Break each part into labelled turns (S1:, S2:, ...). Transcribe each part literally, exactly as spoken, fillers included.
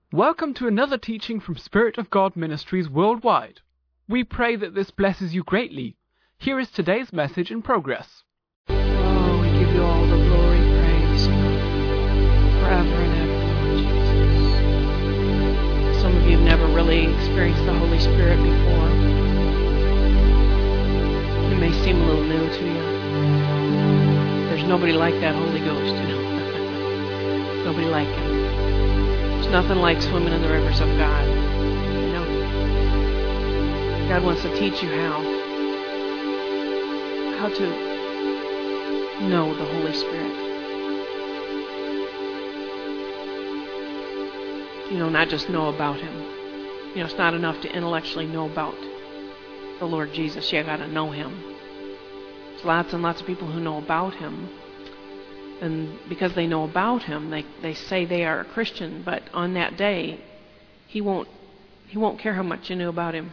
S1: Welcome to another teaching from Spirit of God Ministries worldwide. We pray that this blesses you greatly. Here is today's message in progress.
S2: Oh, we give you all the glory, praise, forever and ever, Lord Jesus. Some of you have never really experienced the Holy Spirit before. It may seem a little new to you. There's nobody like that Holy Ghost, you know. Nobody like Him. There's nothing like swimming in the rivers of God. You know, God wants to teach you how, how to know the Holy Spirit. You know, not just know about Him. You know, it's not enough to intellectually know about the Lord Jesus. You got to know Him. There's lots and lots of people who know about Him. And because they know about Him, they, they say they are a Christian, but on that day, He won't He won't care how much you knew about Him.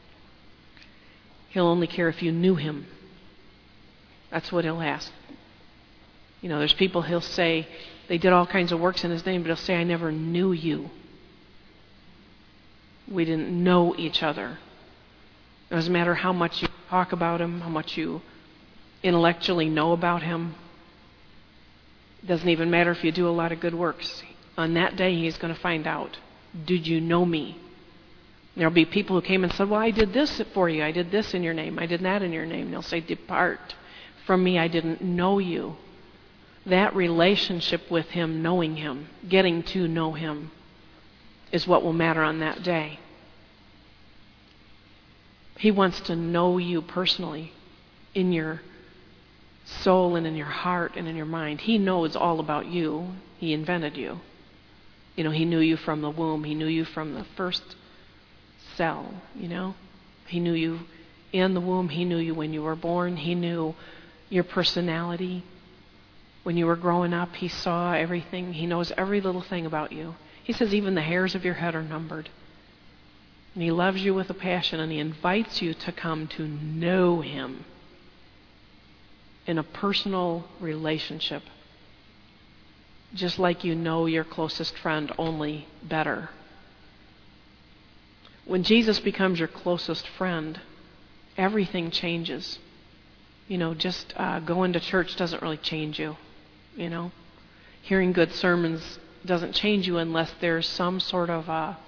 S2: He'll only care if you knew Him. That's what He'll ask. You know, there's people He'll say, they did all kinds of works in His name, but He'll say, I never knew you. We didn't know each other. It doesn't matter how much you talk about Him, how much you intellectually know about Him. It doesn't even matter if you do a lot of good works. On that day, He's going to find out, did you know me? There'll be people who came and said, well, I did this for you. I did this in your name. I did that in your name. They'll say, depart from me. I didn't know you. That relationship with Him, knowing Him, getting to know Him, is what will matter on that day. He wants to know you personally in your soul and in your heart and in your mind. He knows all about you. He invented you. You know, He knew you from the womb. He knew you from the first cell, you know. He knew you in the womb. He knew you when you were born. He knew your personality. When you were growing up, He saw everything. He knows every little thing about you. He says even the hairs of your head are numbered. And He loves you with a passion, and He invites you to come to know Him in a personal relationship, just like you know your closest friend, only better. When Jesus becomes your closest friend, everything changes. You know, just uh, going to church doesn't really change you. You know, hearing good sermons doesn't change you unless there's some sort of a,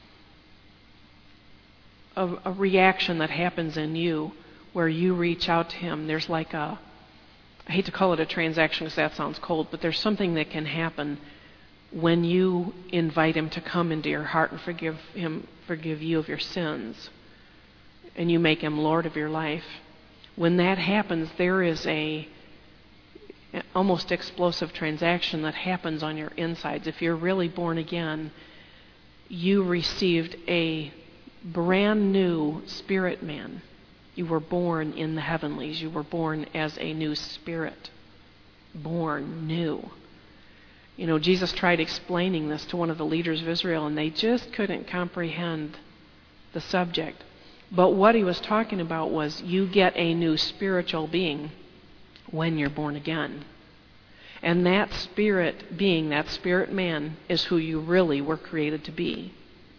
S2: a, a reaction that happens in you where you reach out to Him. There's like a I hate to call it a transaction because that sounds cold, but there's something that can happen when you invite Him to come into your heart and forgive Him, forgive you of your sins, and you make Him Lord of your life. When that happens, there is a almost explosive transaction that happens on your insides. If you're really born again, you received a brand new spirit man. You were born in the heavenlies. You were born as a new spirit. Born new. You know, Jesus tried explaining this to one of the leaders of Israel, and they just couldn't comprehend the subject. But what He was talking about was you get a new spiritual being when you're born again. And that spirit being, that spirit man, is who you really were created to be.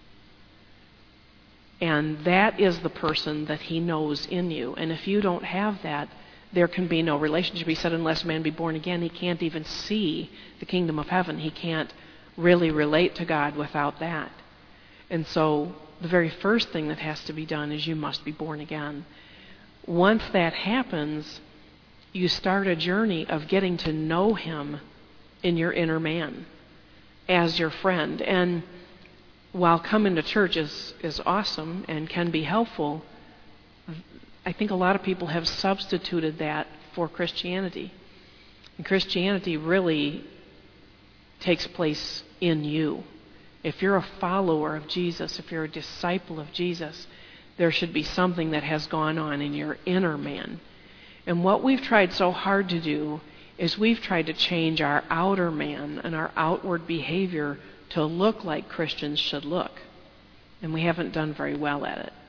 S2: And that is the person that He knows in you. And if you don't have that, there can be no relationship. He said, unless man be born again, he can't even see the kingdom of heaven. He can't really relate to God without that. And so the very first thing that has to be done is you must be born again. Once that happens, you start a journey of getting to know Him in your inner man as your friend. And while coming to church is, is awesome and can be helpful, I think a lot of people have substituted that for Christianity. And Christianity really takes place in you. If you're a follower of Jesus, if you're a disciple of Jesus, there should be something that has gone on in your inner man. And what we've tried so hard to do is we've tried to change our outer man and our outward behavior to look like Christians should look. And we haven't done very well at it.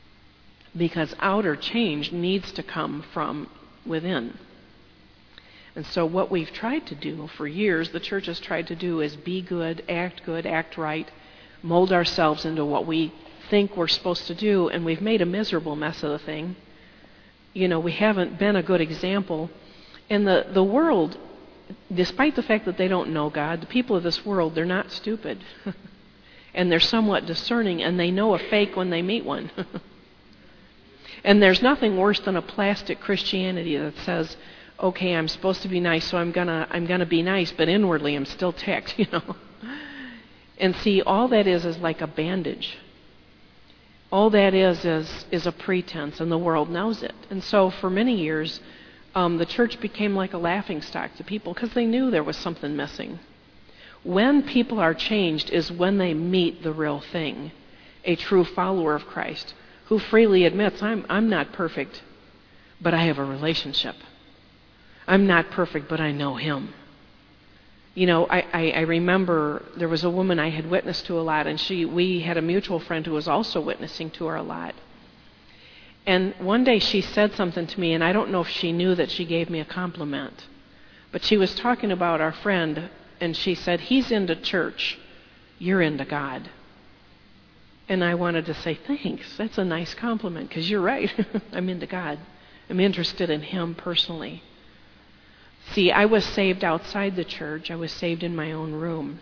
S2: Because outer change needs to come from within. And so what we've tried to do for years, the church has tried to do, is be good, act good, act right, mold ourselves into what we think we're supposed to do, and we've made a miserable mess of the thing. You know, we haven't been a good example. And the, the world, despite the fact that they don't know God, the people of this world, they're not stupid. And they're somewhat discerning, and they know a fake when they meet one. And there's nothing worse than a plastic Christianity that says, okay, I'm supposed to be nice, so I'm gonna I'm gonna be nice, but inwardly I'm still ticked, you know. And see, all that is is like a bandage. All that is is is a pretense, and the world knows it. And so for many years, um, the church became like a laughingstock to people because they knew there was something missing. When people are changed is when they meet the real thing, a true follower of Christ, who freely admits, I'm I'm not perfect, but I have a relationship. I'm not perfect, but I know Him. You know, I, I, I remember there was a woman I had witnessed to a lot, and she we had a mutual friend who was also witnessing to her a lot. And one day she said something to me, and I don't know if she knew that she gave me a compliment, but she was talking about our friend, and she said, he's into church, you're into God. And I wanted to say, thanks, that's a nice compliment, because you're right, I'm into God. I'm interested in Him personally. See, I was saved outside the church. I was saved in my own room.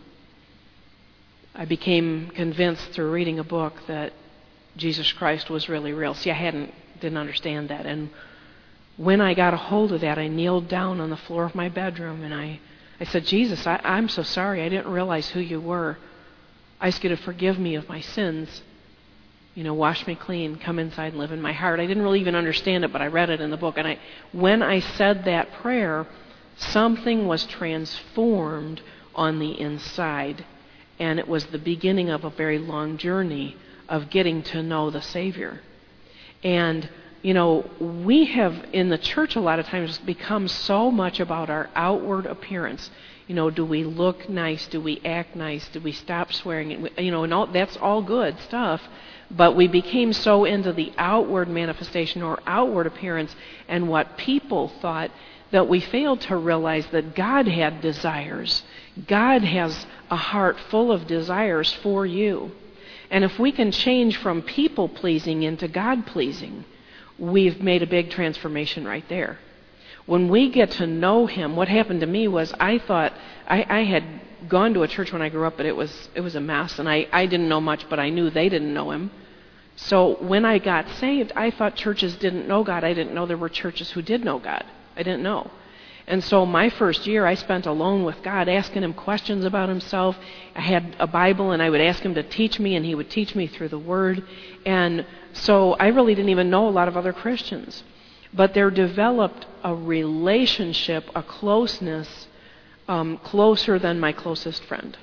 S2: I became convinced through reading a book that Jesus Christ was really real. See, I hadn't, didn't understand that. And when I got a hold of that, I kneeled down on the floor of my bedroom and I, I said, Jesus, I, I'm so sorry. I didn't realize who you were. I ask you to forgive me of my sins. You know, wash me clean, come inside and live in my heart. I didn't really even understand it, but I read it in the book. And I, when I said that prayer, something was transformed on the inside, and it was the beginning of a very long journey of getting to know the Savior. And, you know, we have in the church a lot of times become so much about our outward appearance. You know, do we look nice? Do we act nice? Do we stop swearing? You know, and all, that's all good stuff. But we became so into the outward manifestation or outward appearance and what people thought that we failed to realize that God had desires. God has a heart full of desires for you. And if we can change from people-pleasing into God-pleasing, we've made a big transformation right there. When we get to know Him, what happened to me was I thought, I, I had gone to a church when I grew up, but it was it was a mess, and I, I didn't know much, but I knew they didn't know Him. So when I got saved, I thought churches didn't know God. I didn't know there were churches who did know God. I didn't know. And so my first year I spent alone with God, asking Him questions about Himself. I had a Bible and I would ask Him to teach me, and He would teach me through the Word. And so I really didn't even know a lot of other Christians. But there developed a relationship, a closeness, um, closer than my closest friend.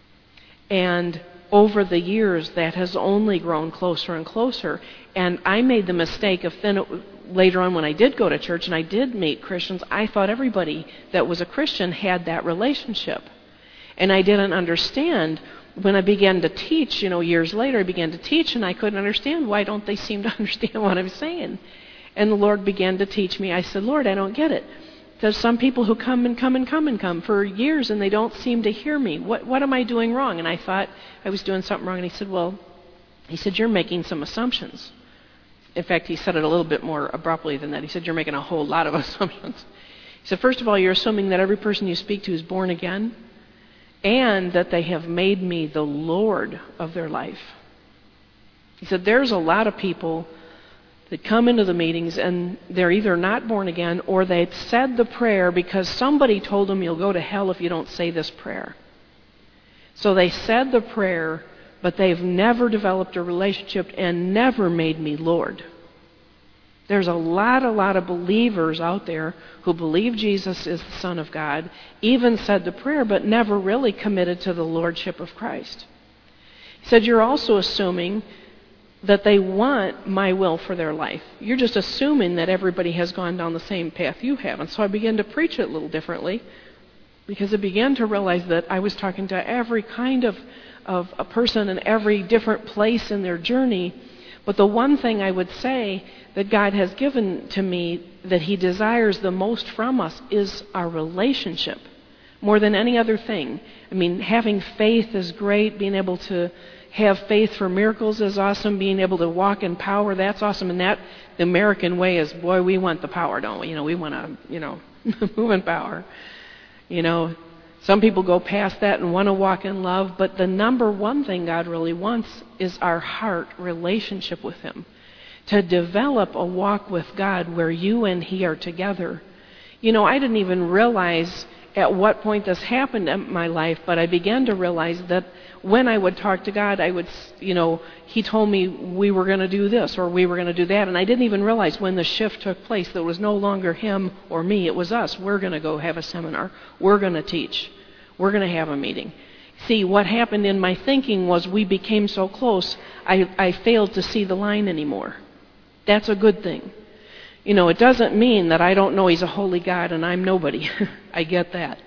S2: And over the years, that has only grown closer and closer. And I made the mistake of then later on when I did go to church and I did meet Christians, I thought everybody that was a Christian had that relationship. And I didn't understand. When I began to teach, you know, years later, I began to teach and I couldn't understand. Why don't they seem to understand what I'm saying? And the Lord began to teach me. I said, Lord, I don't get it. There's some people who come and come and come and come for years and they don't seem to hear me. What what am I doing wrong? And I thought I was doing something wrong. And He said, well, He said, you're making some assumptions. In fact, He said it a little bit more abruptly than that. He said, you're making a whole lot of assumptions. He said, first of all, you're assuming that every person you speak to is born again and that they have made me the Lord of their life. He said, there's a lot of people that come into the meetings and they're either not born again or they've said the prayer because somebody told them you'll go to hell if you don't say this prayer. So they said the prayer, but they've never developed a relationship and never made me Lord. There's a lot, a lot of believers out there who believe Jesus is the Son of God, even said the prayer, but never really committed to the Lordship of Christ. He said, you're also assuming that they want my will for their life. You're just assuming that everybody has gone down the same path you have. And so I began to preach it a little differently because I began to realize that I was talking to every kind of, of a person in every different place in their journey. But the one thing I would say that God has given to me that He desires the most from us is our relationship, more than any other thing. I mean, having faith is great. Being able to have faith for miracles is awesome. Being able to walk in power, that's awesome. And that, the American way is, boy, we want the power, don't we? You know, we want to, you know, move in power. You know, some people go past that and want to walk in love, but the number one thing God really wants is our heart relationship with Him. To develop a walk with God where you and He are together. You know, I didn't even realize at what point this happened in my life, but I began to realize that when I would talk to God, I would, you know, He told me we were going to do this or we were going to do that, and I didn't even realize when the shift took place that it was no longer Him or me, it was us. We're going to go have a seminar. We're going to teach. We're going to have a meeting. See, what happened in my thinking was we became so close, I, I failed to see the line anymore. That's a good thing. You know, it doesn't mean that I don't know He's a holy God and I'm nobody. I get that.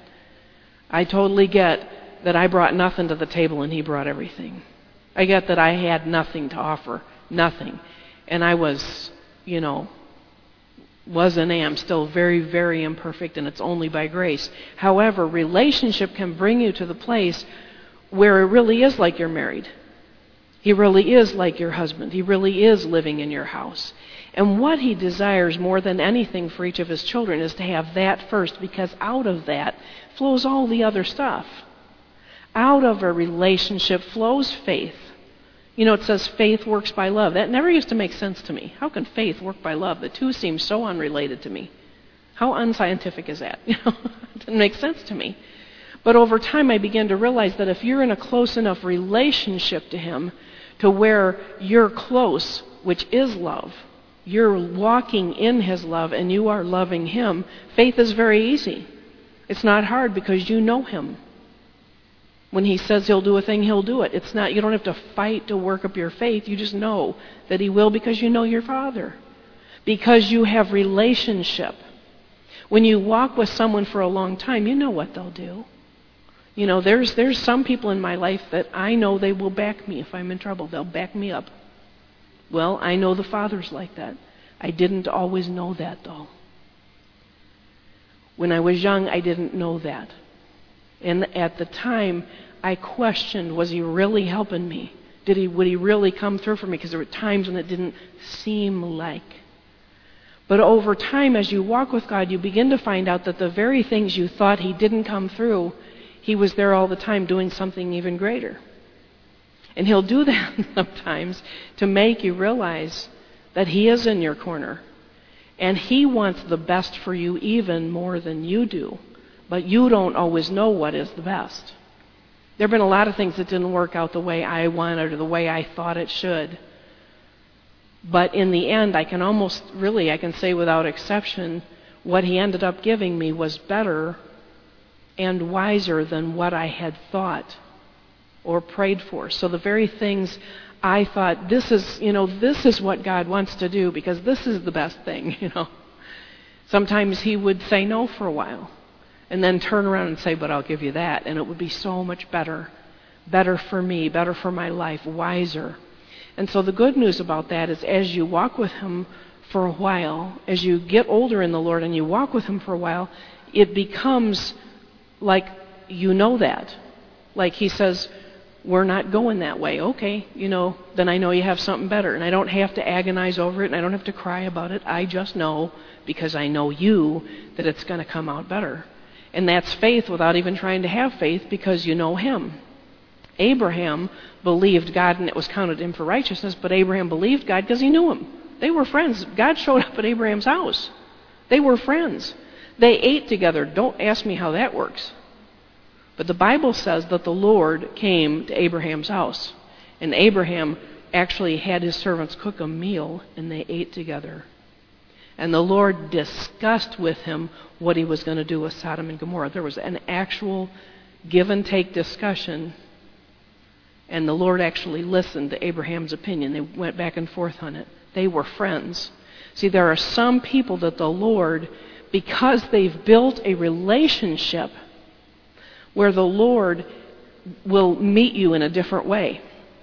S2: I totally get that I brought nothing to the table and He brought everything. I get that I had nothing to offer, nothing. And I was, you know, was and am still very, very imperfect, and it's only by grace. However, relationship can bring you to the place where it really is like you're married. He really is like your husband. He really is living in your house. And what He desires more than anything for each of His children is to have that first, because out of that flows all the other stuff. Out of a relationship flows faith. You know, it says faith works by love. That never used to make sense to me. How can faith work by love? The two seem so unrelated to me. How unscientific is that? You know, it didn't make sense to me. But over time I began to realize that if you're in a close enough relationship to Him to where you're close, which is love, you're walking in His love and you are loving Him, faith is very easy. It's not hard because you know Him. When He says He'll do a thing, He'll do it. It's not, you don't have to fight to work up your faith. You just know that He will because you know your Father. Because you have relationship. When you walk with someone for a long time, you know what they'll do. You know, there's there's some people in my life that I know they will back me if I'm in trouble. They'll back me up. Well, I know the Father's like that. I didn't always know that, though. When I was young, I didn't know that. And at the time, I questioned, was He really helping me? Did he, would He really come through for me? Because there were times when it didn't seem like. But over time, as you walk with God, you begin to find out that the very things you thought He didn't come through, He was there all the time doing something even greater. And He'll do that sometimes to make you realize that He is in your corner. And He wants the best for you even more than you do. But you don't always know what is the best. There have been a lot of things that didn't work out the way I wanted or the way I thought it should. But in the end, I can almost, really, I can say without exception, what He ended up giving me was better and wiser than what I had thought or prayed for. So the very things I thought, this is, you know, this is what God wants to do because this is the best thing, you know. Sometimes He would say no for a while. And then turn around and say, but I'll give you that. And it would be so much better. Better for me, better for my life, wiser. And so the good news about that is as you walk with Him for a while, as you get older in the Lord and you walk with Him for a while, it becomes like you know that. Like He says, we're not going that way. Okay, you know, then I know you have something better. And I don't have to agonize over it and I don't have to cry about it. I just know, because I know you, that it's going to come out better. And that's faith without even trying to have faith because you know Him. Abraham believed God and it was counted to him for righteousness, but Abraham believed God because he knew Him. They were friends. God showed up at Abraham's house. They were friends. They ate together. Don't ask me how that works. But the Bible says that the Lord came to Abraham's house. And Abraham actually had his servants cook a meal and they ate together. And the Lord discussed with him what He was going to do with Sodom and Gomorrah. There was an actual give and take discussion. And the Lord actually listened to Abraham's opinion. They went back and forth on it. They were friends. See, there are some people that the Lord, because they've built a relationship where the Lord will meet you in a different way.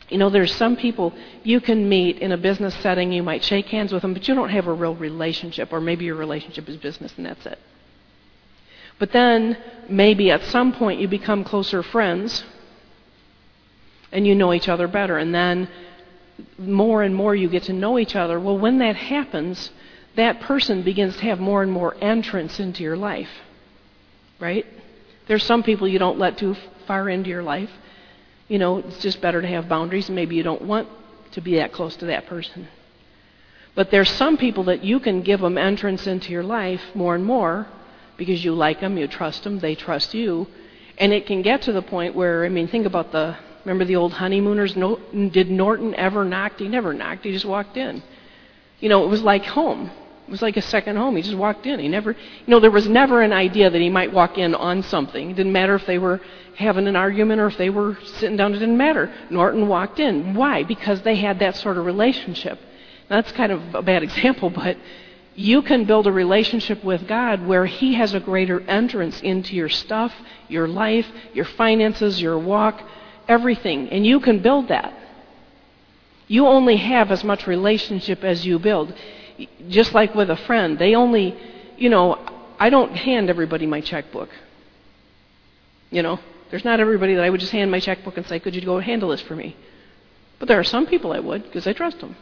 S2: You know, there's some people you can meet in a business setting, you might shake hands with them, but you don't have a real relationship, or maybe your relationship is business and that's it. But then maybe at some point you become closer friends and you know each other better, and then more and more you get to know each other. Well, when that happens, that person begins to have more and more entrance into your life, right? There's some people you don't let too far into your life. You know, it's just better to have boundaries, and maybe you don't want to be that close to that person. But there's some people that you can give them entrance into your life more and more because you like them, you trust them, they trust you. And it can get to the point where, I mean, think about the, remember the old honeymooners? No, did Norton ever knock? He never knocked, he just walked in. You know, it was like home. It was like a second home. He just walked in. He never, you know, there was never an idea that he might walk in on something. It didn't matter if they were having an argument or if they were sitting down. It didn't matter. Norton walked in. Why? Because they had that sort of relationship. Now, that's kind of a bad example, but you can build a relationship with God where He has a greater entrance into your stuff, your life, your finances, your walk, everything. And you can build that. You only have as much relationship as you build. Just like with a friend, they only, you know, I don't hand everybody my checkbook. You know, there's not everybody that I would just hand my checkbook and say, could you go handle this for me? But there are some people I would, because I trust them.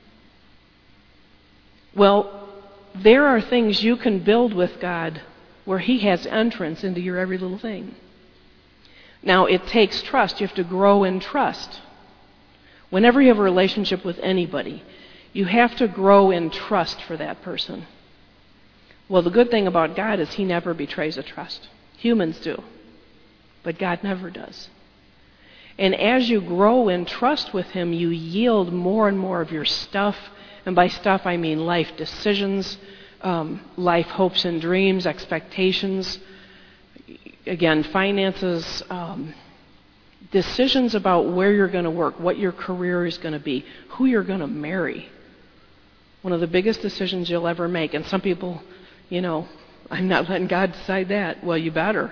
S2: Well, there are things you can build with God where He has entrance into your every little thing. Now, it takes trust. You have to grow in trust. Whenever you have a relationship with anybody, you have to grow in trust for that person. Well, the good thing about God is He never betrays a trust. Humans do, but God never does. And as you grow in trust with Him, you yield more and more of your stuff. And by stuff, I mean life decisions, um, life hopes and dreams, expectations, again, finances, um, decisions about where you're going to work, what your career is going to be, who you're going to marry. One of the biggest decisions you'll ever make. And some people, you know, I'm not letting God decide that. Well, you better.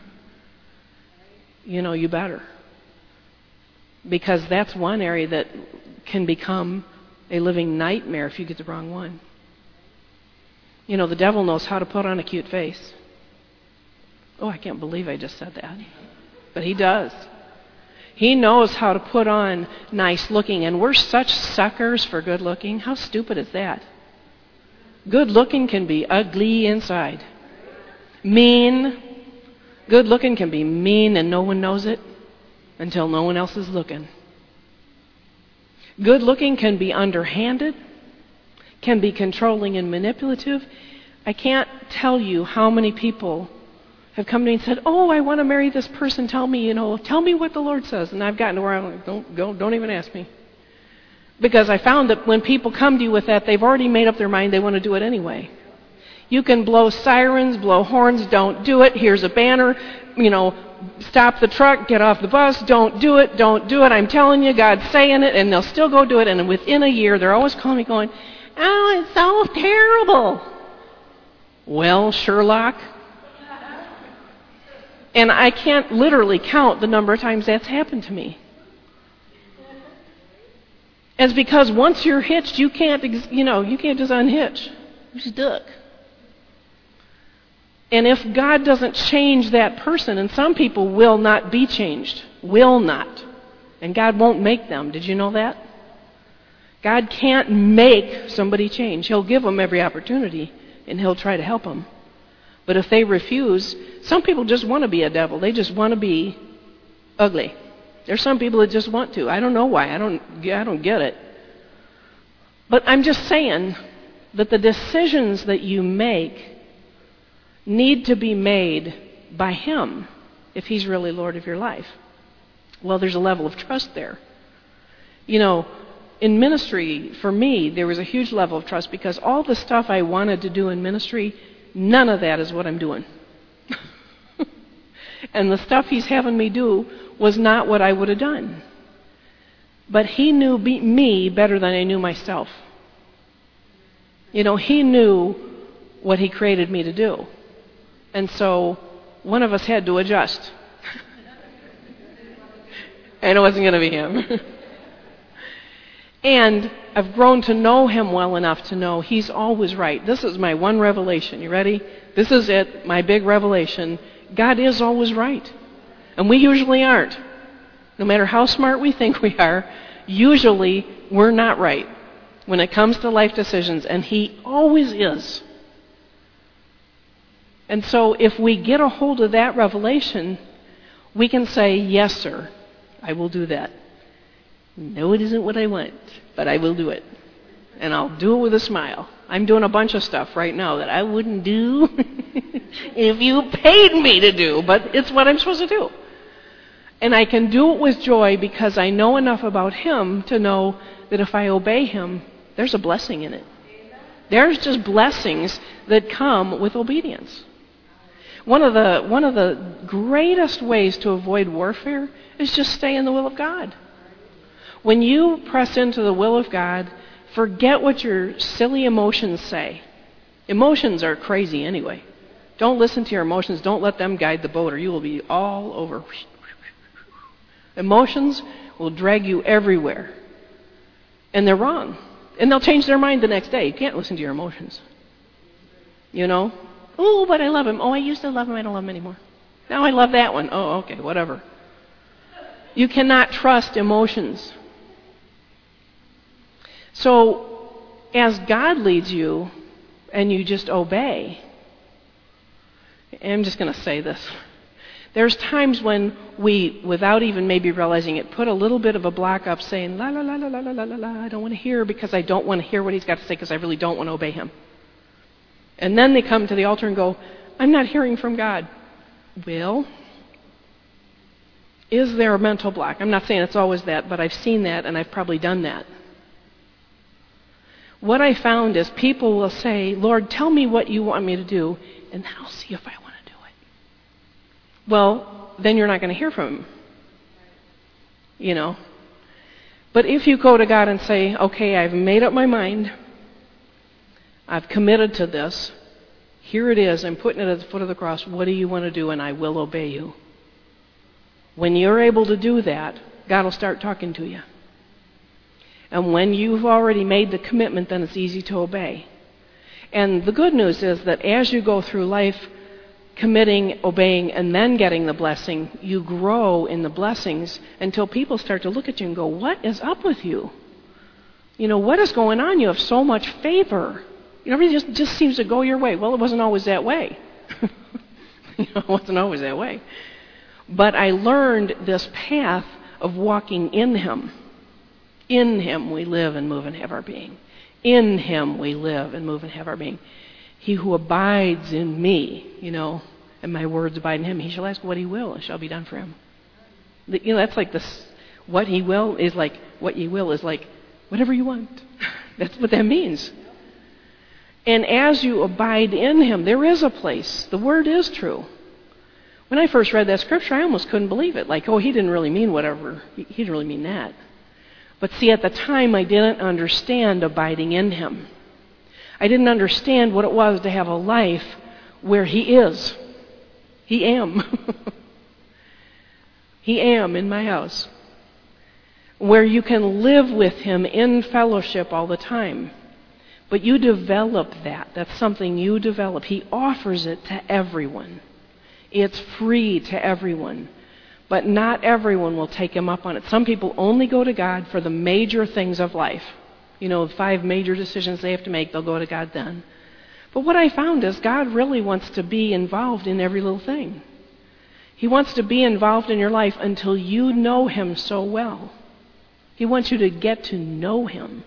S2: you know, you better. Because that's one area that can become a living nightmare if you get the wrong one. You know, the devil knows how to put on a cute face. Oh, I can't believe I just said that. But he does. He knows how to put on nice looking, and we're such suckers for good looking. How stupid is that? Good looking can be ugly inside. Mean. Good looking can be mean and no one knows it until no one else is looking. Good looking can be underhanded, can be controlling and manipulative. I can't tell you how many people have come to me and said, oh, I want to marry this person. Tell me, you know, tell me what the Lord says. And I've gotten to where I'm like, don't, don't, don't even ask me. Because I found that when people come to you with that, they've already made up their mind they want to do it anyway. You can blow sirens, blow horns, don't do it. Here's a banner, you know, stop the truck, get off the bus, don't do it, don't do it. I'm telling you, God's saying it, and they'll still go do it. And within a year, they're always calling me going, oh, it's so terrible. Well, Sherlock. And I can't literally count the number of times that's happened to me. It's because once you're hitched, you can't, you know, you can't just unhitch. You're stuck. And if God doesn't change that person, and some people will not be changed, will not, and God won't make them. Did you know that? God can't make somebody change. He'll give them every opportunity, and He'll try to help them. But if they refuse, some people just want to be a devil. They just want to be ugly. There's some people that just want to. I don't know why. I don't, I don't get it. But I'm just saying that the decisions that you make need to be made by Him if He's really Lord of your life. Well, there's a level of trust there. You know, in ministry, for me, there was a huge level of trust because all the stuff I wanted to do in ministry, none of that is what I'm doing. And the stuff He's having me do was not what I would have done. But He knew be- me better than I knew myself. You know, He knew what He created me to do. And so one of us had to adjust. And it wasn't going to be him. And I've grown to know him well enough to know he's always right. This is my one revelation. You ready? This is it, my big revelation. God is always right. And we usually aren't. No matter how smart we think we are, usually we're not right when it comes to life decisions, and he always is. And so if we get a hold of that revelation, we can say, yes, sir, I will do that. No, it isn't what I want, but I will do it. And I'll do it with a smile. I'm doing a bunch of stuff right now that I wouldn't do if you paid me to do, but it's what I'm supposed to do. And I can do it with joy because I know enough about him to know that if I obey him, there's a blessing in it. There's just blessings that come with obedience. One of the one of the greatest ways to avoid warfare is just stay in the will of God. When you press into the will of God, forget what your silly emotions say. Emotions are crazy anyway. Don't listen to your emotions. Don't let them guide the boat or you will be all over. Emotions will drag you everywhere. And they're wrong. And they'll change their mind the next day. You can't listen to your emotions. You know? Oh, but I love him. Oh, I used to love him. I don't love him anymore. Now I love that one. Oh, okay, whatever. You cannot trust emotions. So, as God leads you, and you just obey, and I'm just going to say this. There's times when we, without even maybe realizing it, put a little bit of a block up saying, la, la, la, la, la, la, la, la, la, I don't want to hear because I don't want to hear what he's got to say because I really don't want to obey him. And then they come to the altar and go, I'm not hearing from God. Well, is there a mental block? I'm not saying it's always that, but I've seen that and I've probably done that. What I found is people will say, Lord, tell me what you want me to do, and then I'll see if I want to do it. Well, then you're not going to hear from him. You know? But if you go to God and say, okay, I've made up my mind. I've committed to this. Here it is. I'm putting it at the foot of the cross. What do you want to do? And I will obey you. When you're able to do that, God will start talking to you. And when you've already made the commitment, then it's easy to obey. And the good news is that as you go through life, committing, obeying, and then getting the blessing, you grow in the blessings until people start to look at you and go, what is up with you? You know, what is going on? You have so much favor. You know, everything just, just seems to go your way. Well, it wasn't always that way. You know, it wasn't always that way. But I learned this path of walking in him. In him we live and move and have our being. In him we live and move and have our being. He who abides in me, you know, and my words abide in him, he shall ask what he will, and shall be done for him. You know, that's like this, what he will is like, what ye will is like, whatever you want. That's what that means. And as you abide in him, there is a place. The word is true. When I first read that scripture, I almost couldn't believe it. Like, oh, he didn't really mean whatever. He didn't really mean that. But see, at the time, I didn't understand abiding in him. I didn't understand what it was to have a life where he is. He am. He am in my house. Where you can live with him in fellowship all the time. But you develop that. That's something you develop. He offers it to everyone. It's free to everyone. But not everyone will take him up on it. Some people only go to God for the major things of life. You know, five major decisions they have to make, they'll go to God then. But what I found is God really wants to be involved in every little thing. He wants to be involved in your life until you know him so well. He wants you to get to know him.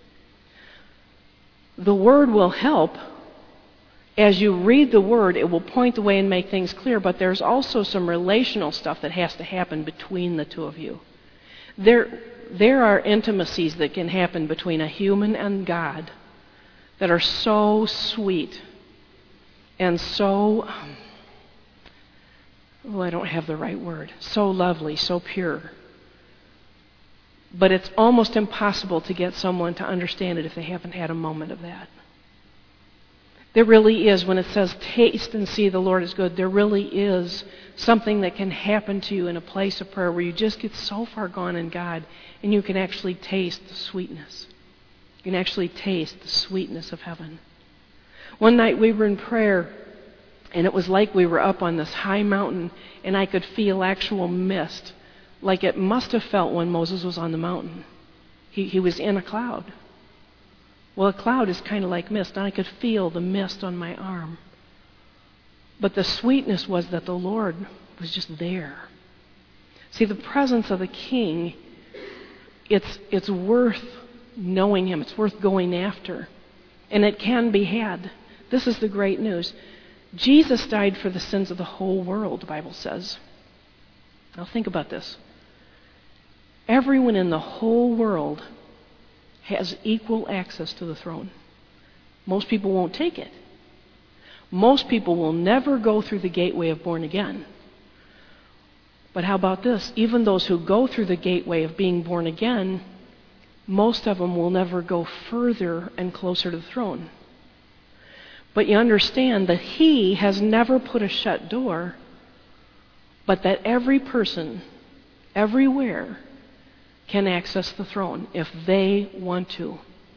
S2: The Word will help. As you read the Word, it will point the way and make things clear, but there's also some relational stuff that has to happen between the two of you. There, there are intimacies that can happen between a human and God that are so sweet and so, oh, I don't have the right word, so lovely, so pure. But it's almost impossible to get someone to understand it if they haven't had a moment of that. There really is, when it says taste and see the Lord is good, there really is something that can happen to you in a place of prayer where you just get so far gone in God and you can actually taste the sweetness. You can actually taste the sweetness of heaven. One night we were in prayer and it was like we were up on this high mountain and I could feel actual mist, like it must have felt when Moses was on the mountain. He, he was in a cloud. Well, a cloud is kind of like mist, and I could feel the mist on my arm. But the sweetness was that the Lord was just there. See, the presence of the King, it's, it's worth knowing Him. It's worth going after. And it can be had. This is the great news. Jesus died for the sins of the whole world, the Bible says. Now think about this. Everyone in the whole world has equal access to the throne. Most people won't take it. Most people will never go through the gateway of born again. But how about this? Even those who go through the gateway of being born again, most of them will never go further and closer to the throne. But you understand that He has never put a shut door, but that every person, everywhere, can access the throne if they want to.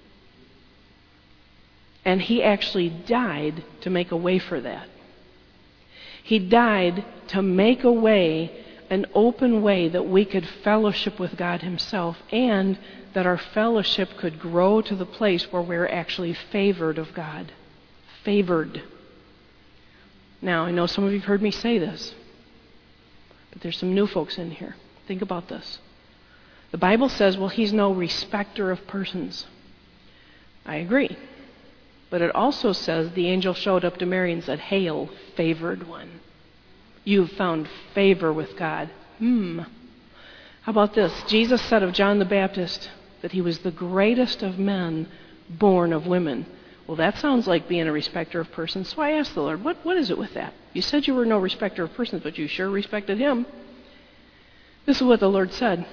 S2: And He actually died to make a way for that. He died to make a way, an open way that we could fellowship with God Himself, and that our fellowship could grow to the place where we're actually favored of God. Favored. Now, I know some of you have heard me say this, but there's some new folks in here. Think about this. The Bible says, well, He's no respecter of persons. I agree. But it also says the angel showed up to Mary and said, "Hail, favored one. You've found favor with God." Hmm. How about this? Jesus said of John the Baptist that he was the greatest of men born of women. Well, that sounds like being a respecter of persons. So I asked the Lord, what, what is it with that? You said you were no respecter of persons, but you sure respected Him. This is what the Lord said.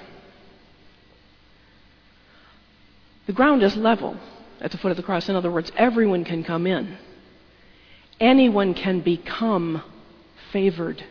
S2: The ground is level at the foot of the cross. In other words, everyone can come in. Anyone can become favored.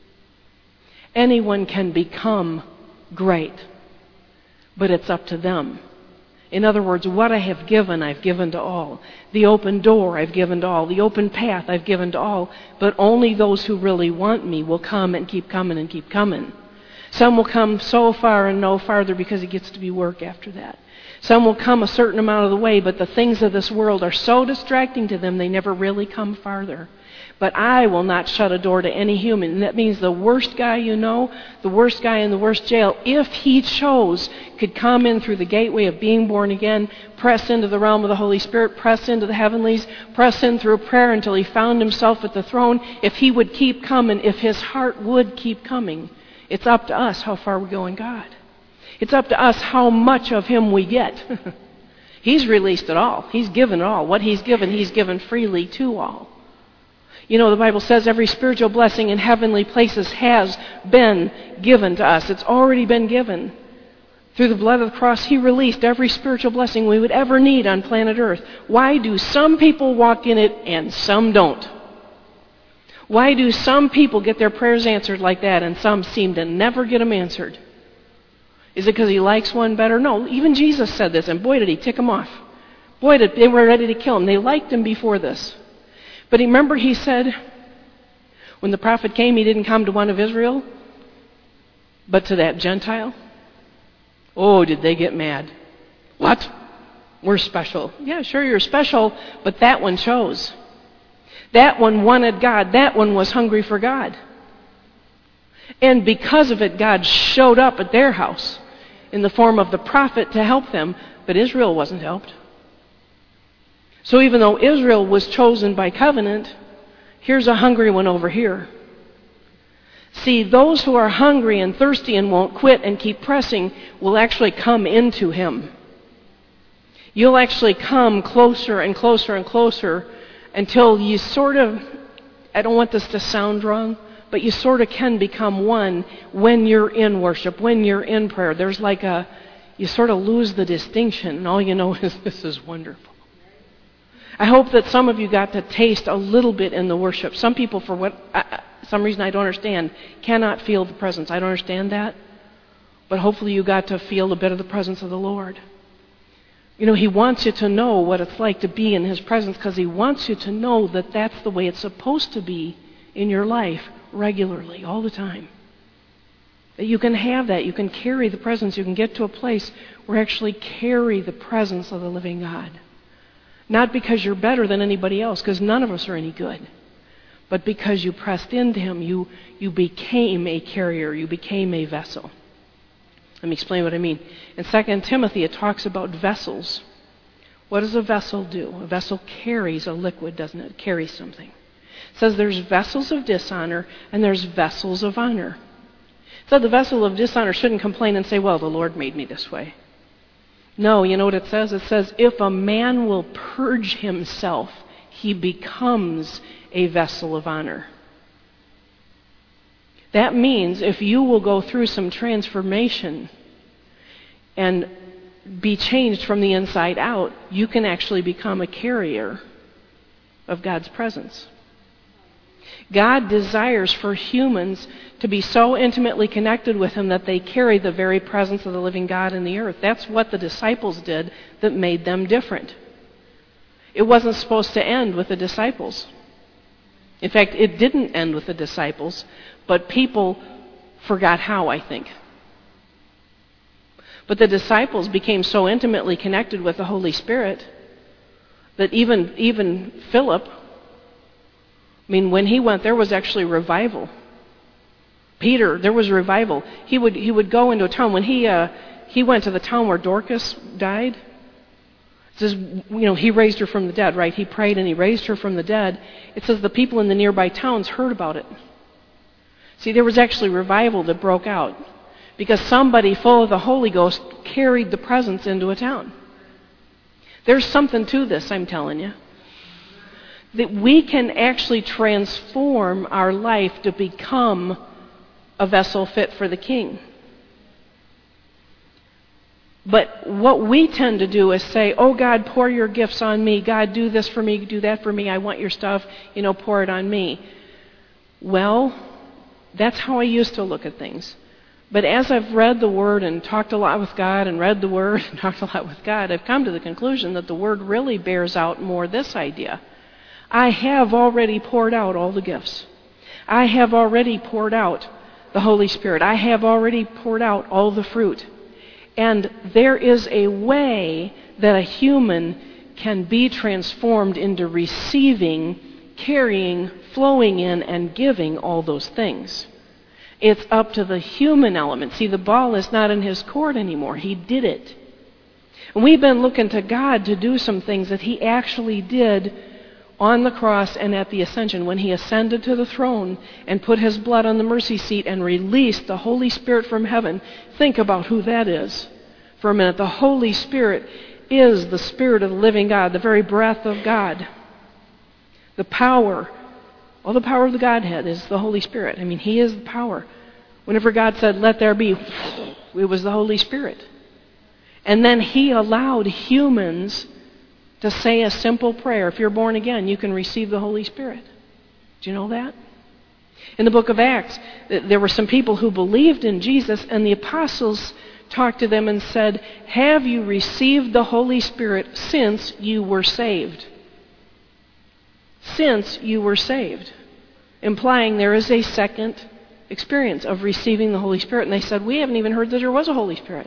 S2: Anyone can become great. But it's up to them. In other words, what I have given, I've given to all. The open door, I've given to all. The open path, I've given to all. But only those who really want me will come and keep coming and keep coming. Some will come so far and no farther because it gets to be work after that. Some will come a certain amount of the way, but the things of this world are so distracting to them, they never really come farther. But I will not shut a door to any human. And that means the worst guy you know, the worst guy in the worst jail, if he chose, could come in through the gateway of being born again, press into the realm of the Holy Spirit, press into the heavenlies, press in through prayer until he found himself at the throne. If he would keep coming, if his heart would keep coming, it's up to us how far we go in God. It's up to us how much of Him we get. He's released it all. He's given it all. What He's given, He's given freely to all. You know, the Bible says every spiritual blessing in heavenly places has been given to us. It's already been given. Through the blood of the cross, He released every spiritual blessing we would ever need on planet Earth. Why do some people walk in it and some don't? Why do some people get their prayers answered like that and some seem to never get them answered? Is it because He likes one better? No, even Jesus said this, and boy did He tick them off. Boy, did they were ready to kill Him. They liked Him before this. But remember He said, when the prophet came, he didn't come to one of Israel, but to that Gentile. Oh, did they get mad. What? We're special. Yeah, sure, you're special, but that one chose. That one wanted God. That one was hungry for God. And because of it, God showed up at their house in the form of the prophet to help them, but Israel wasn't helped. So even though Israel was chosen by covenant, here's a hungry one over here. See, those who are hungry and thirsty and won't quit and keep pressing will actually come into Him. You'll actually come closer and closer and closer until you sort of, I don't want this to sound wrong, but you sort of can become one when you're in worship, when you're in prayer. There's like a, you sort of lose the distinction, and all you know is this is wonderful. I hope that some of you got to taste a little bit in the worship. Some people, for what uh, some reason I don't understand, cannot feel the presence. I don't understand that. But hopefully you got to feel a bit of the presence of the Lord. You know, He wants you to know what it's like to be in His presence, because He wants you to know that that's the way it's supposed to be in your life regularly, all the time. That you can have that. You can carry the presence. You can get to a place where you actually carry the presence of the living God. Not because you're better than anybody else, because none of us are any good. But because you pressed into Him, you, you became a carrier. You became a vessel. Let me explain what I mean. In Second Timothy, it talks about vessels. What does a vessel do? A vessel carries a liquid, doesn't it? It carries something. It says there's vessels of dishonor and there's vessels of honor. So the vessel of dishonor shouldn't complain and say, well, the Lord made me this way. No, you know what it says? It says, if a man will purge himself, he becomes a vessel of honor. That means if you will go through some transformation and be changed from the inside out, you can actually become a carrier of God's presence. God desires for humans to be so intimately connected with Him that they carry the very presence of the living God in the earth. That's what the disciples did that made them different. It wasn't supposed to end with the disciples. In fact, it didn't end with the disciples, but people forgot how, I think. But the disciples became so intimately connected with the Holy Spirit that even, even Philip, I mean, when he went, there was actually revival. Peter, there was revival. He would he would go into a town. When he uh, he went to the town where Dorcas died, it says, you know, he raised her from the dead, right? He prayed and he raised her from the dead. It says the people in the nearby towns heard about it. See, there was actually revival that broke out because somebody full of the Holy Ghost carried the presence into a town. There's something to this, I'm telling you. That we can actually transform our life to become a vessel fit for the King. But what we tend to do is say, oh God, pour your gifts on me. God, do this for me, do that for me. I want your stuff, you know, pour it on me. Well, that's how I used to look at things. But as I've read the Word and talked a lot with God and read the Word and talked a lot with God, I've come to the conclusion that the Word really bears out more this idea. I have already poured out all the gifts. I have already poured out the Holy Spirit. I have already poured out all the fruit. And there is a way that a human can be transformed into receiving, carrying, flowing in, and giving all those things. It's up to the human element. See, the ball is not in His court anymore. He did it. And we've been looking to God to do some things that He actually did on the cross and at the ascension, when He ascended to the throne and put His blood on the mercy seat and released the Holy Spirit from heaven. Think about who that is for a minute. The Holy Spirit is the Spirit of the living God, the very breath of God. The power, all the power of the Godhead is the Holy Spirit. I mean, He is the power. Whenever God said, let there be, it was the Holy Spirit. And then He allowed humans to say a simple prayer. If you're born again, you can receive the Holy Spirit. Do you know that? In the book of Acts, there were some people who believed in Jesus, and the apostles talked to them and said, have you received the Holy Spirit since you were saved? Since you were saved. Implying there is a second experience of receiving the Holy Spirit. And they said, we haven't even heard that there was a Holy Spirit.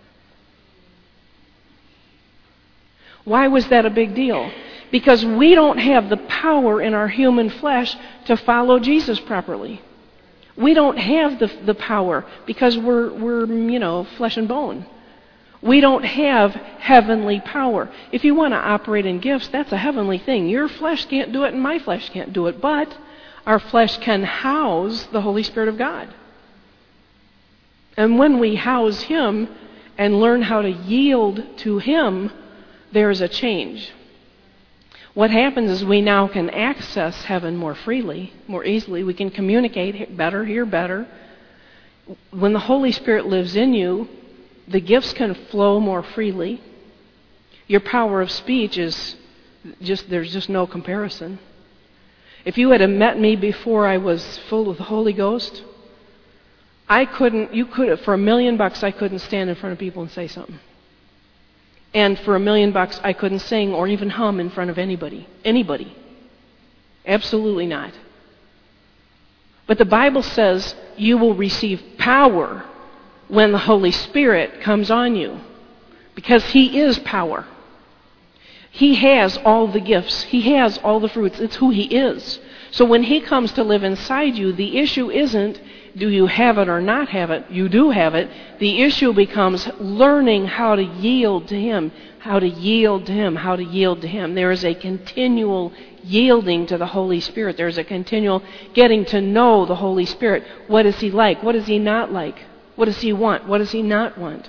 S2: Why was that a big deal? Because we don't have the power in our human flesh to follow Jesus properly. We don't have the, the power because we're, we're, you know, flesh and bone. We don't have heavenly power. If you want to operate in gifts, that's a heavenly thing. Your flesh can't do it and my flesh can't do it. But our flesh can house the Holy Spirit of God. And when we house Him and learn how to yield to Him, there is a change. What happens is we now can access heaven more freely, more easily. We can communicate better, hear better. When the Holy Spirit lives in you, the gifts can flow more freely. Your power of speech is, just there's just no comparison. If you had met me before I was full of the Holy Ghost, I couldn't, you could, for a million bucks, I couldn't stand in front of people and say something. And for a million bucks, I couldn't sing or even hum in front of anybody. Anybody. Absolutely not. But the Bible says you will receive power when the Holy Spirit comes on you. Because He is power. He has all the gifts. He has all the fruits. It's who He is. So when He comes to live inside you, the issue isn't, do you have it or not have it? You do have it. The issue becomes learning how to yield to Him, how to yield to Him, how to yield to Him. There is a continual yielding to the Holy Spirit. There's a continual getting to know the Holy Spirit. What is He like? What is He not like? What does He want? What does He not want?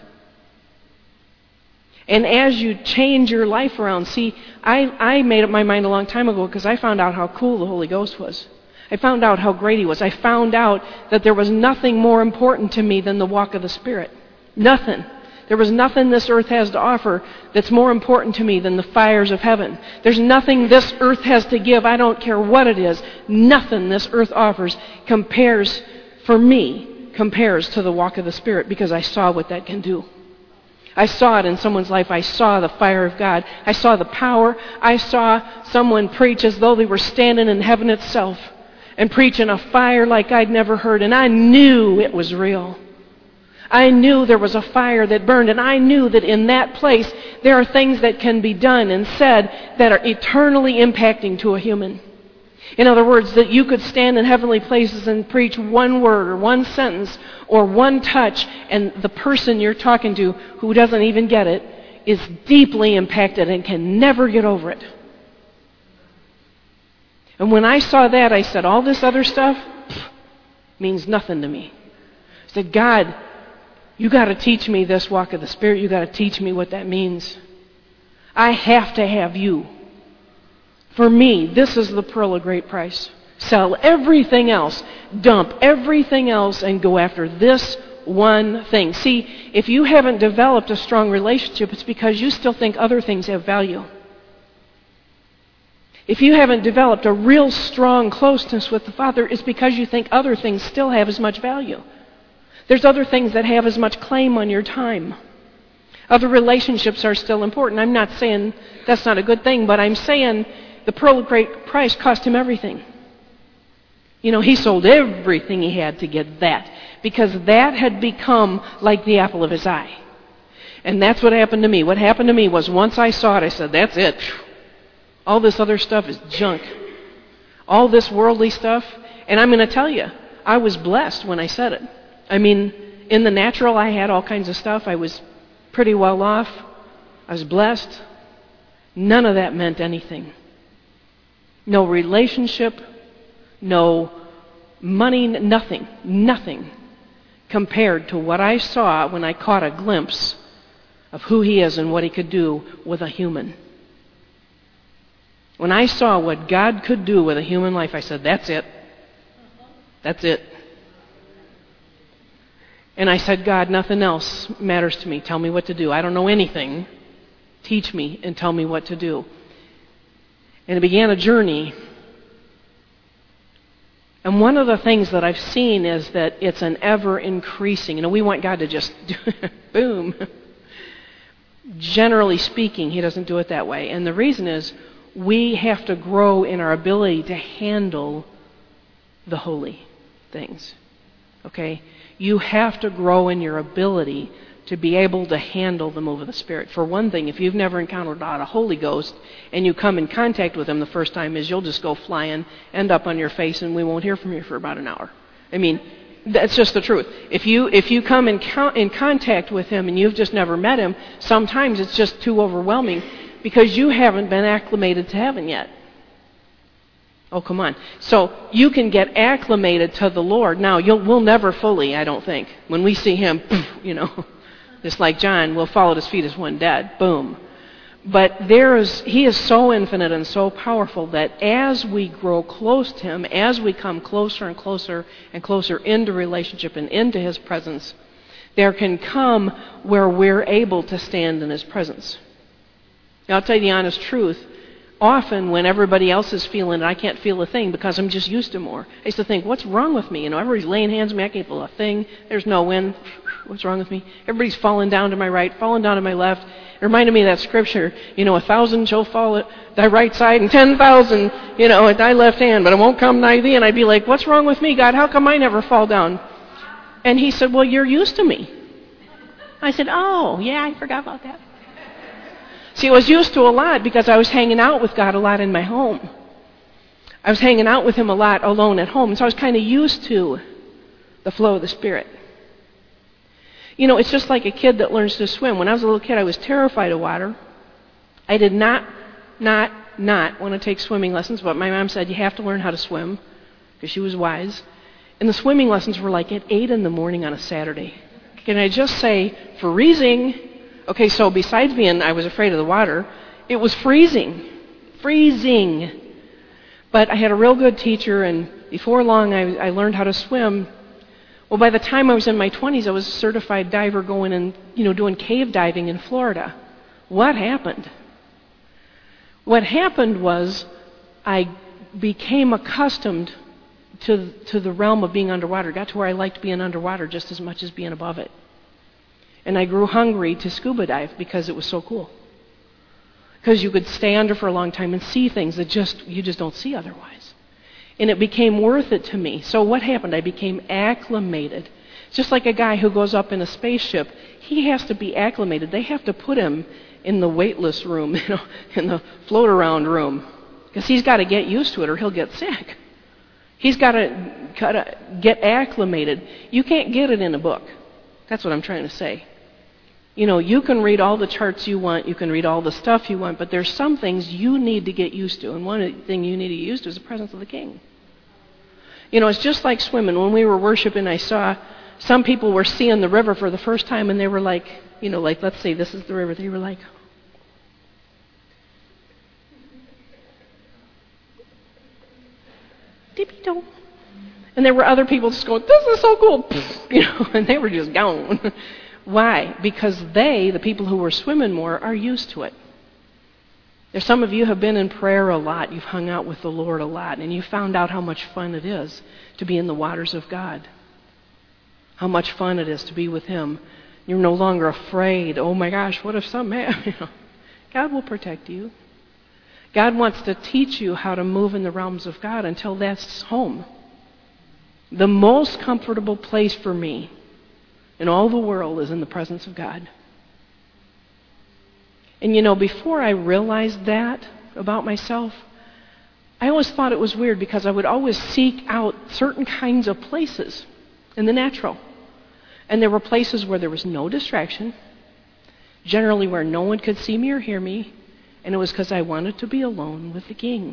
S2: And as you change your life around, see, I, I made up my mind a long time ago because I found out how cool the Holy Ghost was. I found out how great He was. I found out that there was nothing more important to me than the walk of the Spirit. Nothing. There was nothing this earth has to offer that's more important to me than the fires of heaven. There's nothing this earth has to give. I don't care what it is. Nothing this earth offers compares, for me, compares to the walk of the Spirit because I saw what that can do. I saw it in someone's life. I saw the fire of God. I saw the power. I saw someone preach as though they were standing in heaven itself and preaching a fire like I'd never heard. And I knew it was real. I knew there was a fire that burned. And I knew that in that place there are things that can be done and said that are eternally impacting to a human. In other words, that you could stand in heavenly places and preach one word or one sentence or one touch, and the person you're talking to who doesn't even get it is deeply impacted and can never get over it. And when I saw that, I said, all this other stuff pff, means nothing to me. I said, God, you got to teach me this walk of the Spirit. You got to teach me what that means. I have to have you. For me, this is the pearl of great price. Sell everything else, dump everything else, and go after this one thing. See, if you haven't developed a strong relationship, it's because you still think other things have value. If you haven't developed a real strong closeness with the Father, it's because you think other things still have as much value. There's other things that have as much claim on your time. Other relationships are still important. I'm not saying that's not a good thing, but I'm saying the pearl of great price cost Him everything. You know, He sold everything He had to get that, because that had become like the apple of His eye. And that's what happened to me. What happened to me was once I saw it, I said, that's it. All this other stuff is junk. All this worldly stuff. And I'm going to tell you, I was blessed when I said it. I mean, in the natural, I had all kinds of stuff. I was pretty well off. I was blessed. None of that meant anything. No relationship, no money, nothing, nothing compared to what I saw when I caught a glimpse of who He is and what He could do with a human. When I saw what God could do with a human life, I said, that's it. That's it. And I said, God, nothing else matters to me. Tell me what to do. I don't know anything. Teach me and tell me what to do. And it began a journey. And one of the things that I've seen is that it's an ever-increasing. You know, we want God to just, boom. Generally speaking, He doesn't do it that way. And the reason is we have to grow in our ability to handle the holy things. Okay? You have to grow in your ability to be able to handle the move of the Spirit. For one thing, if you've never encountered a Holy Ghost and you come in contact with Him the first time, is you'll just go flying, end up on your face, and we won't hear from you for about an hour. I mean, that's just the truth. If you if you come in, co- in contact with Him and you've just never met Him, sometimes it's just too overwhelming because you haven't been acclimated to heaven yet. Oh, come on. So you can get acclimated to the Lord. Now, you'll, we'll never fully, I don't think. When we see Him, you know, just like John, we'll fall at His feet as one dead. Boom. But there is, He is so infinite and so powerful that as we grow close to Him, as we come closer and closer and closer into relationship and into His presence, there can come where we're able to stand in His presence. Now, I'll tell you the honest truth. often when everybody else is feeling it, I can't feel a thing because I'm just used to more. I used to think, what's wrong with me? You know, everybody's laying hands on me. I can't feel a thing. There's no wind. What's wrong with me? Everybody's falling down to my right, falling down to my left. It reminded me of that scripture, you know, a thousand shall fall at thy right side and ten thousand, you know, at thy left hand, but it won't come nigh thee. And I'd be like, what's wrong with me, God? How come I never fall down? And he said, well, you're used to me. I said, oh, yeah, I forgot about that. See, I was used to a lot because I was hanging out with God a lot in my home. I was hanging out with him a lot alone at home, and so I was kind of used to the flow of the Spirit. You know, it's just like a kid that learns to swim. When I was a little kid, I was terrified of water. I did not, not, not want to take swimming lessons, but my mom said, you have to learn how to swim, because she was wise. And the swimming lessons were like at eight in the morning on a Saturday. Can I just say, freezing. Okay, so besides being, I was afraid of the water, it was freezing. Freezing. But I had a real good teacher, and before long I, I learned how to swim. Well, by the time I was in my twenties, I was a certified diver going and, you know, doing cave diving in Florida. What happened? What happened was I became accustomed to, to the realm of being underwater. Got to where I liked being underwater just as much as being above it. And I grew hungry to scuba dive because it was so cool. Because you could stay under for a long time and see things that just you just don't see otherwise. And it became worth it to me. So what happened? I became acclimated. Just like a guy who goes up in a spaceship, he has to be acclimated. They have to put him in the weightless room, you know, in the float around room, because he's got to get used to it or he'll get sick. He's got to, got to get acclimated. You can't get it in a book. That's what I'm trying to say. You know, you can read all the charts you want, you can read all the stuff you want, but there's some things you need to get used to, and one thing you need to get used to is the presence of the King. You know, it's just like swimming. When we were worshiping, I saw some people were seeing the river for the first time, and they were like, you know, like, let's say this is the river. They were like, dippy-do. And there were other people just going, this is so cool, you know, and they were just gone. Why? Because they, the people who were swimming more, are used to it. There's some of you have been in prayer a lot. You've hung out with the Lord a lot, and you found out how much fun it is to be in the waters of God. How much fun it is to be with Him. You're no longer afraid. Oh my gosh, what if something happens? You know, God will protect you. God wants to teach you how to move in the realms of God until that's home. The most comfortable place for me in all the world is in the presence of God. And you know, before I realized that about myself, I always thought it was weird because I would always seek out certain kinds of places in the natural. And there were places where there was no distraction, generally where no one could see me or hear me, and it was because I wanted to be alone with the King.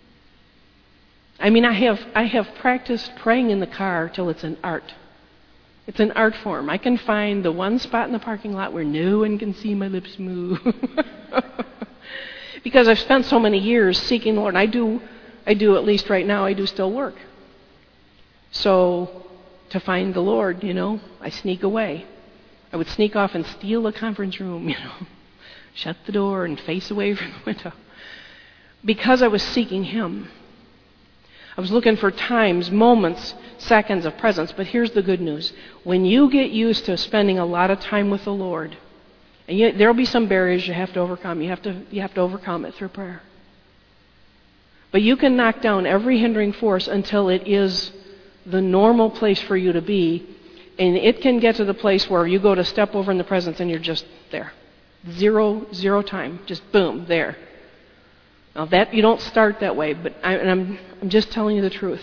S2: I mean, I have I have practiced praying in the car till it's an art. It's an art form. I can find the one spot in the parking lot where no one can see my lips move. Because I've spent so many years seeking the Lord. And I do, I do at least right now, I do still work. So to find the Lord, you know, I sneak away. I would sneak off and steal a conference room, you know, shut the door and face away from the window. Because I was seeking Him. I was looking for times, moments, seconds of presence. But here's the good news. When you get used to spending a lot of time with the Lord, and you, there will be some barriers you have to overcome. You have to, you have to overcome it through prayer. But you can knock down every hindering force until it is the normal place for you to be. And it can get to the place where you go to step over in the presence and you're just there. Zero, zero time. Just boom, there. Now that you don't start that way, but I, and I'm I'm just telling you the truth.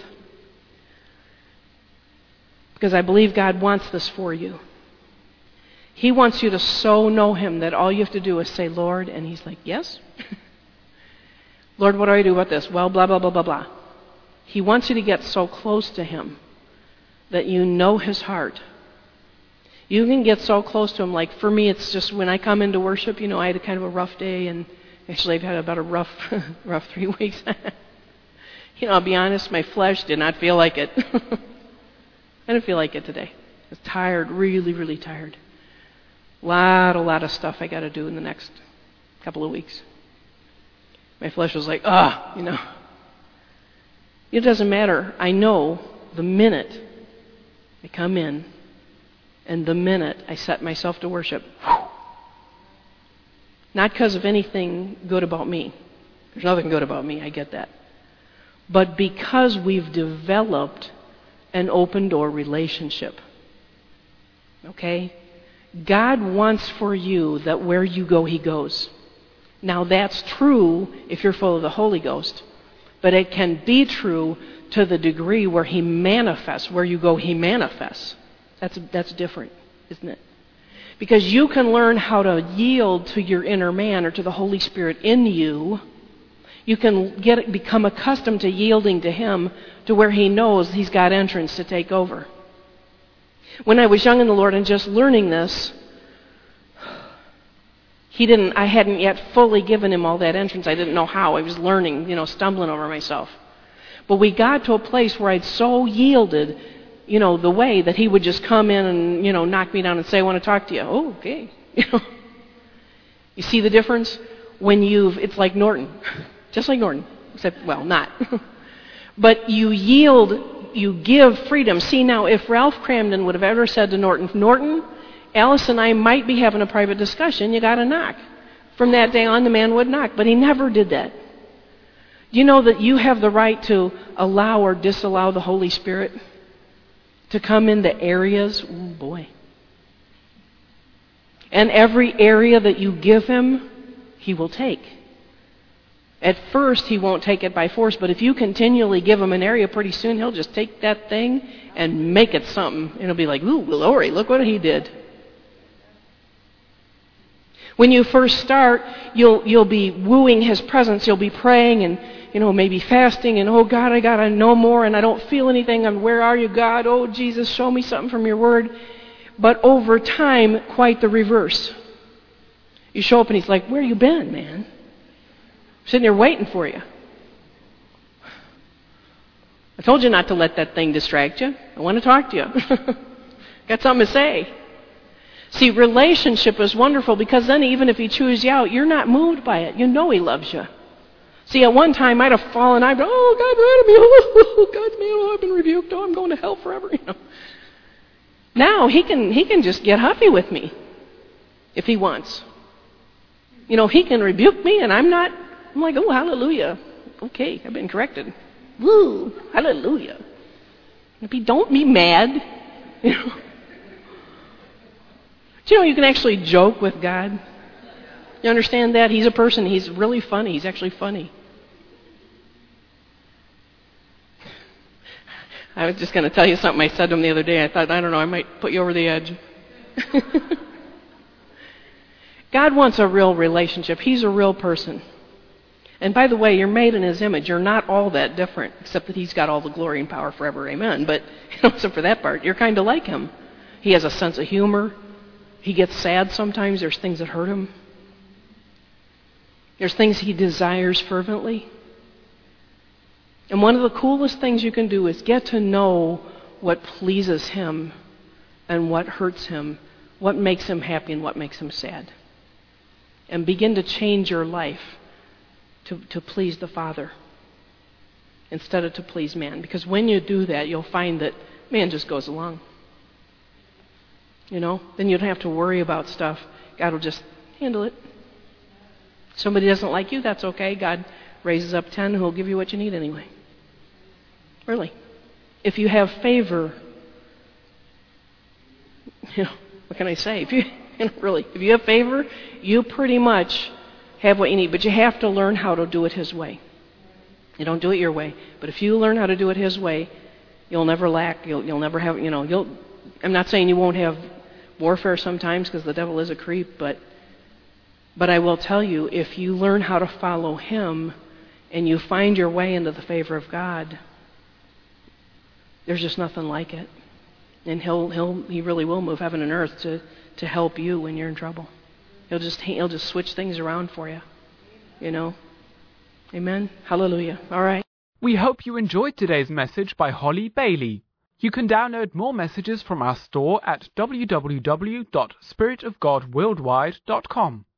S2: Because I believe God wants this for you. He wants you to so know Him that all you have to do is say, Lord, and He's like, yes? Lord, what do I do about this? Well, blah, blah, blah, blah, blah. He wants you to get so close to Him that you know His heart. You can get so close to Him. Like for me, it's just when I come into worship, you know, I had a kind of a rough day, and actually I've had about a rough, rough three weeks. You know, I'll be honest, my flesh did not feel like it. I didn't feel like it today. I was tired, really, really tired. A lot, a lot of stuff I got to do in the next couple of weeks. My flesh was like, ah, you know. It doesn't matter. I know the minute I come in and the minute I set myself to worship, whew, not because of anything good about me. There's nothing good about me, I get that. But because we've developed an open door relationship. Okay? God wants for you that where you go, He goes. Now that's true if you're full of the Holy Ghost. But it can be true to the degree where He manifests. Where you go, He manifests. That's, that's different, isn't it? Because you can learn how to yield to your inner man or to the Holy Spirit in you. You can get become accustomed to yielding to Him to where He knows He's got entrance to take over. When I was young in the Lord and just learning this, He didn't. I hadn't yet fully given Him all that entrance. I didn't know how. I was learning, you know, stumbling over myself. But we got to a place where I'd so yielded, you know, the way that He would just come in and, you know, knock me down and say, "I want to talk to you." Oh, okay. You know, you see the difference when you've. It's like Norton. Just like Norton, except, well, not. But you yield, you give freedom. See, now, if Ralph Cramden would have ever said to Norton, "Norton, Alice and I might be having a private discussion, you got to knock." From that day on, the man would knock, but he never did that. Do you know that you have the right to allow or disallow the Holy Spirit to come into areas? Oh, boy. And every area that you give Him, He will take. At first, He won't take it by force, but if you continually give Him an area, pretty soon He'll just take that thing and make it something. It'll be like, ooh, glory, look what He did. When you first start, you'll you'll be wooing His presence. You'll be praying and, you know, maybe fasting and, oh, God, I got to know more and I don't feel anything. And where are you, God? Oh, Jesus, show me something from your word. But over time, quite the reverse. You show up and He's like, where you been, man? Sitting there waiting for you. I told you not to let that thing distract you. I want to talk to you. Got something to say. See, relationship is wonderful because then even if He chews you out, you're not moved by it. You know He loves you. See, at one time I'd have fallen. I'd be, oh, God's mad at me. Oh, God's mad. Oh, I've been rebuked. Oh, I'm going to hell forever. You know. Now He can He can just get huffy with me if He wants. You know, He can rebuke me, and I'm not. I'm like, oh, hallelujah. Okay, I've been corrected. Woo, hallelujah. Don't be mad. You know. Do you know you can actually joke with God? You understand that? He's a person. He's really funny. He's actually funny. I was just going to tell you something I said to him the other day. I thought, I don't know, I might put you over the edge. God wants a real relationship. He's a real person. And by the way, you're made in His image. You're not all that different, except that He's got all the glory and power forever. Amen. But you know, except for that part, you're kind of like Him. He has a sense of humor. He gets sad sometimes. There's things that hurt Him. There's things He desires fervently. And one of the coolest things you can do is get to know what pleases Him and what hurts Him, what makes Him happy and what makes Him sad. And begin to change your life to, to please the Father instead of to please man. Because when you do that, you'll find that man just goes along. You know, then you don't have to worry about stuff. God will just handle it. Somebody doesn't like you, that's okay. God raises up ten who will give you what you need anyway. Really. If you have favor, you know, what can I say? If you, you know, really, if you have favor, you pretty much have what you need. But you have to learn how to do it His way. You don't do it your way. But if you learn how to do it His way, you'll never lack. You'll, you'll never have, you know, you'll, I'm not saying you won't have warfare sometimes because the devil is a creep, but but I will tell you, if you learn how to follow Him and you find your way into the favor of God, there's just nothing like it. And he'll he'll he really will move heaven and earth to, to help you when you're in trouble. He'll just he'll just switch things around for you. You know? Amen. Hallelujah. All right.
S1: We hope you enjoyed today's message by Holly Bailey. You can download more messages from our store at w w w dot spirit of god worldwide dot com.